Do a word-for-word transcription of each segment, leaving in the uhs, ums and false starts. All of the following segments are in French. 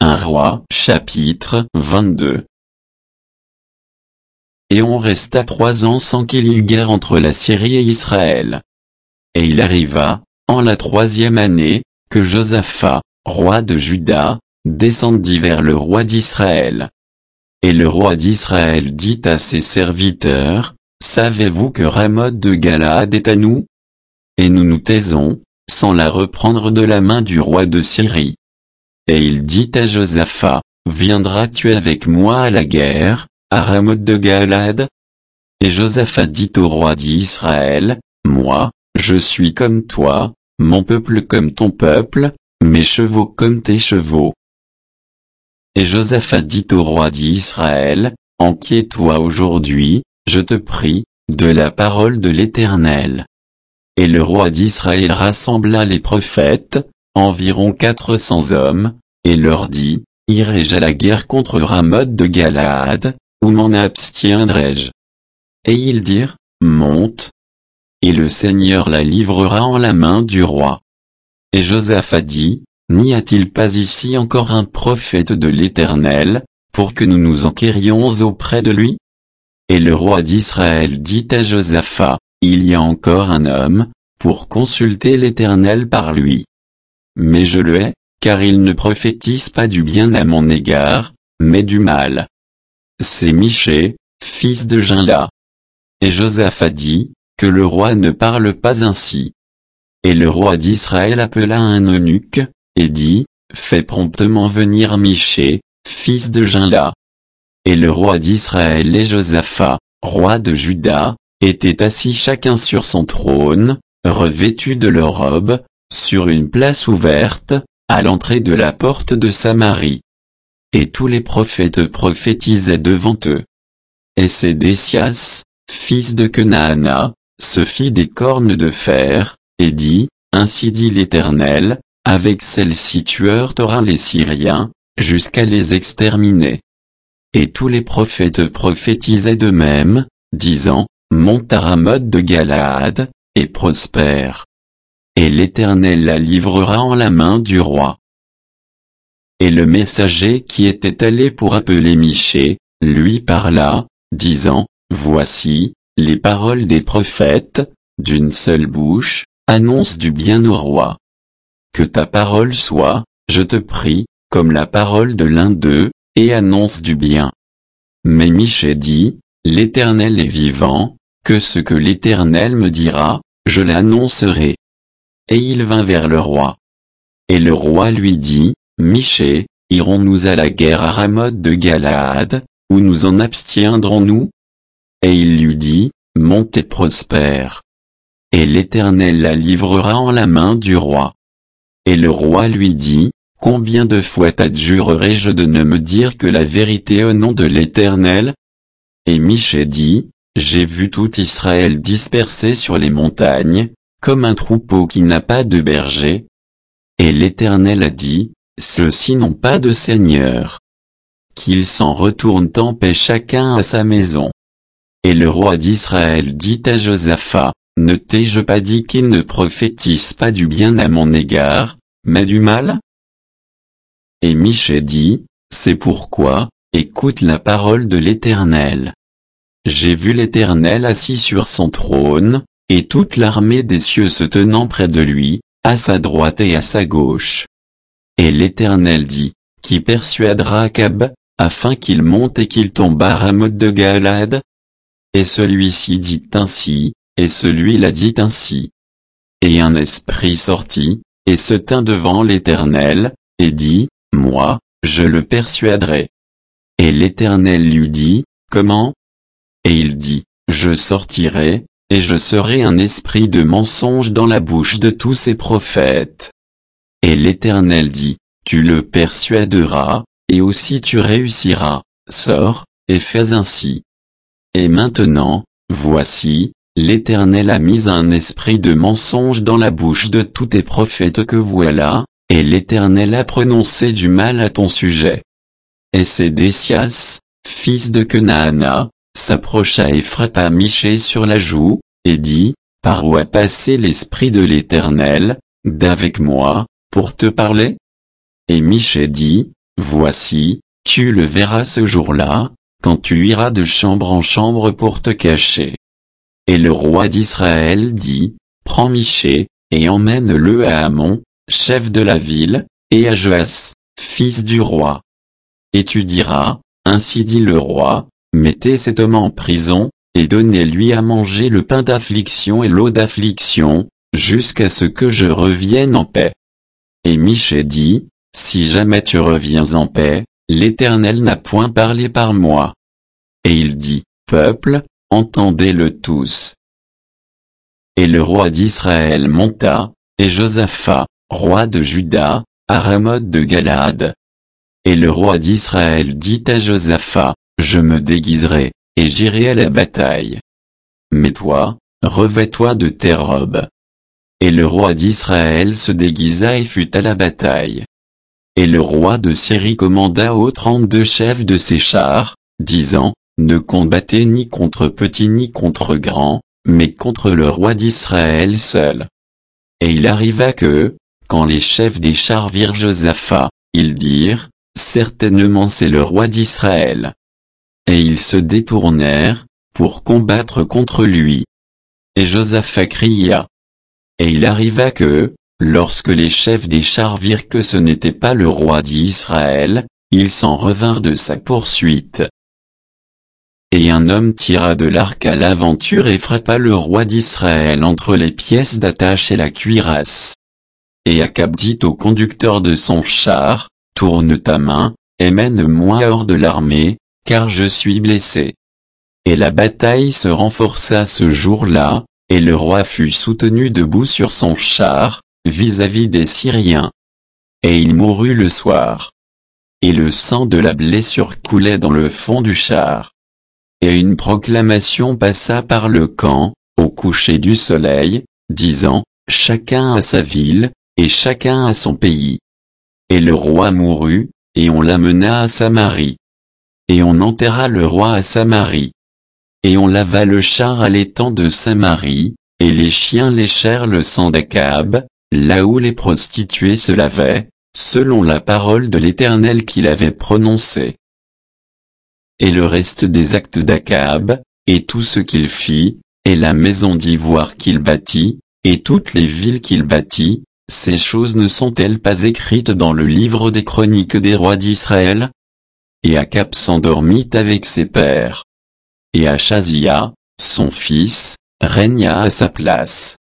un roi. Chapitre vingt-deux. Et on resta trois ans sans qu'il y eût guerre entre la Syrie et Israël. Et il arriva, en la troisième année, que Josaphat, roi de Juda, descendit vers le roi d'Israël. Et le roi d'Israël dit à ses serviteurs, « Savez-vous que Ramoth de Galaad est à nous? Et nous nous taisons, sans la reprendre de la main du roi de Syrie. » Et il dit à Josaphat, « Viendras-tu avec moi à la guerre, à Ramoth de Galaad? » Et Josaphat dit au roi d'Israël, « Moi, je suis comme toi, mon peuple comme ton peuple, mes chevaux comme tes chevaux. » Et Josaphat dit au roi d'Israël, « Inquiète-toi aujourd'hui, je te prie, de la parole de l'Éternel. » Et le roi d'Israël rassembla les prophètes, environ quatre cents hommes, et leur dit, « Irai-je à la guerre contre Ramoth de Galaad, ou m'en abstiendrai-je? » Et ils dirent, « Monte. » Et le Seigneur la livrera en la main du roi. Et Josaphat dit, « N'y a-t-il pas ici encore un prophète de l'Éternel, pour que nous nous enquérions auprès de lui? » Et le roi d'Israël dit à Josaphat, « Il y a encore un homme, pour consulter l'Éternel par lui. Mais je le hais, car il ne prophétise pas du bien à mon égard, mais du mal. C'est Michée, fils de Jimla. » Et Josaphat dit, « Que le roi ne parle pas ainsi. » Et le roi d'Israël appela un eunuque, et dit, « Fais promptement venir Michée, fils de Jimla. » Et le roi d'Israël et Josaphat, roi de Juda, étaient assis chacun sur son trône, revêtus de leurs robes, sur une place ouverte, à l'entrée de la porte de Samarie. Et tous les prophètes prophétisaient devant eux. Et Sédécias, fils de Kenaana, se fit des cornes de fer, et dit, « Ainsi dit l'Éternel, avec celles-ci tu heurteras les Syriens, jusqu'à les exterminer. » Et tous les prophètes prophétisaient de même, disant, « Monte à Ramoth de Galaad, et prospère. Et l'Éternel la livrera en la main du roi. » Et le messager qui était allé pour appeler Michée, lui parla, disant, « Voici, les paroles des prophètes, d'une seule bouche, annoncent du bien au roi. Que ta parole soit, je te prie, comme la parole de l'un d'eux, et annonce du bien. » Mais Michée dit, « L'Éternel est vivant, que ce que l'Éternel me dira, je l'annoncerai. » Et il vint vers le roi. Et le roi lui dit, « Michée, irons-nous à la guerre à Ramoth de Galaad, ou nous en abstiendrons-nous? » Et il lui dit, « Monte et prospère. Et l'Éternel la livrera en la main du roi. » Et le roi lui dit, « Combien de fois t'adjurerai-je de ne me dire que la vérité au nom de l'Éternel? » Et Michée dit, « J'ai vu tout Israël dispersé sur les montagnes, comme un troupeau qui n'a pas de berger. » Et l'Éternel a dit, « Ceux-ci n'ont pas de seigneur. Qu'ils s'en retournent en paix chacun à sa maison. » Et le roi d'Israël dit à Josaphat, « Ne t'ai-je pas dit qu'il ne prophétise pas du bien à mon égard, mais du mal? » Et Michée dit, « C'est pourquoi, écoute la parole de l'Éternel. J'ai vu l'Éternel assis sur son trône, et toute l'armée des cieux se tenant près de lui, à sa droite et à sa gauche. Et l'Éternel dit, Qui persuadera Akab, afin qu'il monte et qu'il tombe à Ramoth de Galaad? Et celui-ci dit ainsi, et celui-là dit ainsi. Et un esprit sortit, et se tint devant l'Éternel, et dit, Moi, je le persuaderai. Et l'Éternel lui dit, Comment? Et il dit, Je sortirai, et je serai un esprit de mensonge dans la bouche de tous ces prophètes. Et l'Éternel dit, Tu le persuaderas, et aussi tu réussiras, sors, et fais ainsi. Et maintenant, voici, l'Éternel a mis un esprit de mensonge dans la bouche de tous tes prophètes que voilà, et l'Éternel a prononcé du mal à ton sujet. Et Sédécias, fils de Kenaana, s'approcha et frappa Michée sur la joue, et dit, Par où a passé l'esprit de l'Éternel, d'avec moi, pour te parler? Et Michée dit, voici, tu le verras ce jour-là, quand tu iras de chambre en chambre pour te cacher. Et le roi d'Israël dit, prends Michée, et emmène-le à Amon, chef de la ville, et à Joas, fils du roi. Et tu diras, ainsi dit le roi, mettez cet homme en prison, et donnez-lui à manger le pain d'affliction et l'eau d'affliction, jusqu'à ce que je revienne en paix. Et Michée dit, si jamais tu reviens en paix, l'Éternel n'a point parlé par moi. Et il dit, peuple, entendez-le tous. Et le roi d'Israël monta, et Josaphat, roi de Juda, à Ramoth de Galaad. Et le roi d'Israël dit à Josaphat, je me déguiserai, et j'irai à la bataille. Mais toi, revêt-toi de tes robes. Et le roi d'Israël se déguisa et fut à la bataille. Et le roi de Syrie commanda aux trente-deux chefs de ses chars, disant, ne combattez ni contre petit ni contre grand, mais contre le roi d'Israël seul. Et il arriva que, quand les chefs des chars virent Josaphat, ils dirent, certainement c'est le roi d'Israël. Et ils se détournèrent, pour combattre contre lui. Et Josaphat cria. Et il arriva que, lorsque les chefs des chars virent que ce n'était pas le roi d'Israël, ils s'en revinrent de sa poursuite. Et un homme tira de l'arc à l'aventure et frappa le roi d'Israël entre les pièces d'attache et la cuirasse. Et Akab dit au conducteur de son char, tourne ta main, et mène-moi hors de l'armée, car je suis blessé. Et la bataille se renforça ce jour-là, et le roi fut soutenu debout sur son char, vis-à-vis des Syriens. Et il mourut le soir. Et le sang de la blessure coulait dans le fond du char. Et une proclamation passa par le camp, au coucher du soleil, disant, chacun à sa ville, et chacun à son pays. Et le roi mourut, et on l'amena à Samarie. Et on enterra le roi à Samarie. Et on lava le char à l'étang de Samarie, et les chiens léchèrent le sang d'Akab, là où les prostituées se lavaient, selon la parole de l'Éternel qu'il avait prononcée. Et le reste des actes d'Akab, et tout ce qu'il fit, et la maison d'ivoire qu'il bâtit, et toutes les villes qu'il bâtit, ces choses ne sont-elles pas écrites dans le livre des chroniques des rois d'Israël? Et Akab s'endormit avec ses pères. Et Achazia, son fils, régna à sa place.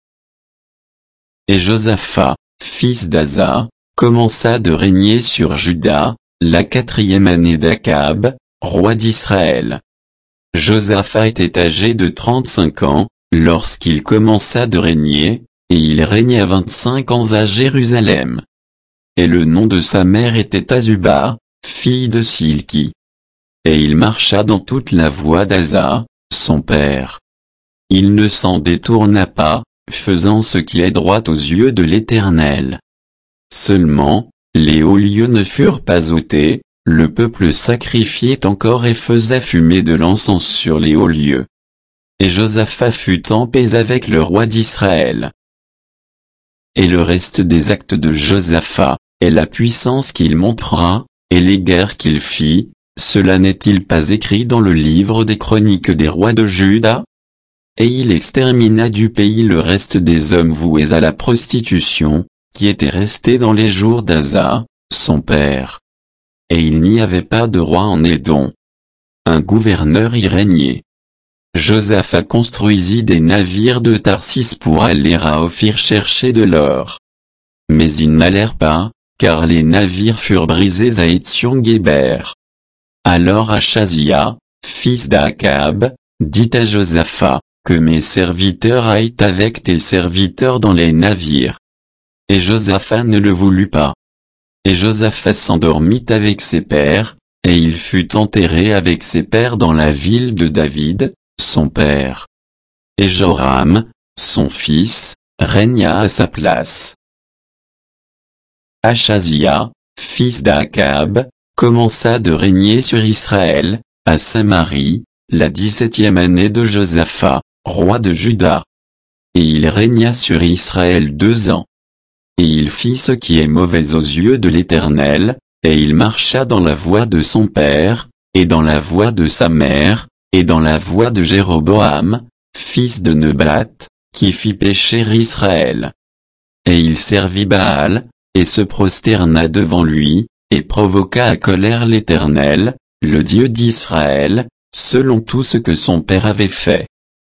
Et Josaphat, fils d'Asa, commença de régner sur Juda, la quatrième année d'Akab, roi d'Israël. Josaphat était âgé de trente-cinq ans, lorsqu'il commença de régner, et il régna vingt-cinq ans à Jérusalem. Et le nom de sa mère était Azuba, fille de Silki. Et il marcha dans toute la voie d'Asa, son père. Il ne s'en détourna pas, faisant ce qui est droit aux yeux de l'Éternel. Seulement, les hauts lieux ne furent pas ôtés, le peuple sacrifiait encore et faisait fumer de l'encens sur les hauts lieux. Et Josaphat fut en paix avec le roi d'Israël. Et le reste des actes de Josaphat, et la puissance qu'il montra, et les guerres qu'il fit, cela n'est-il pas écrit dans le livre des chroniques des rois de Juda? Et il extermina du pays le reste des hommes voués à la prostitution, qui étaient restés dans les jours d'Asa, son père. Et il n'y avait pas de roi en Édom. Un gouverneur y régnait. Josaphat construisit des navires de Tarsis pour aller à Ophir chercher de l'or. Mais ils n'allèrent pas, car les navires furent brisés à Étsion-Guéber. Alors Achazia, fils d'Akab, dit à Josaphat, que mes serviteurs aillent avec tes serviteurs dans les navires. Et Josaphat ne le voulut pas. Et Josaphat s'endormit avec ses pères, et il fut enterré avec ses pères dans la ville de David, son père. Et Joram, son fils, régna à sa place. Achazia, fils d'Akab, commença de régner sur Israël, à Samarie, la dix-septième année de Josaphat, roi de Juda. Et il régna sur Israël deux ans. Et il fit ce qui est mauvais aux yeux de l'Éternel, et il marcha dans la voie de son père, et dans la voie de sa mère, et dans la voie de Jéroboam, fils de Nebat, qui fit pécher Israël. Et il servit Baal, et se prosterna devant lui, et provoqua à colère l'Éternel, le Dieu d'Israël, selon tout ce que son père avait fait.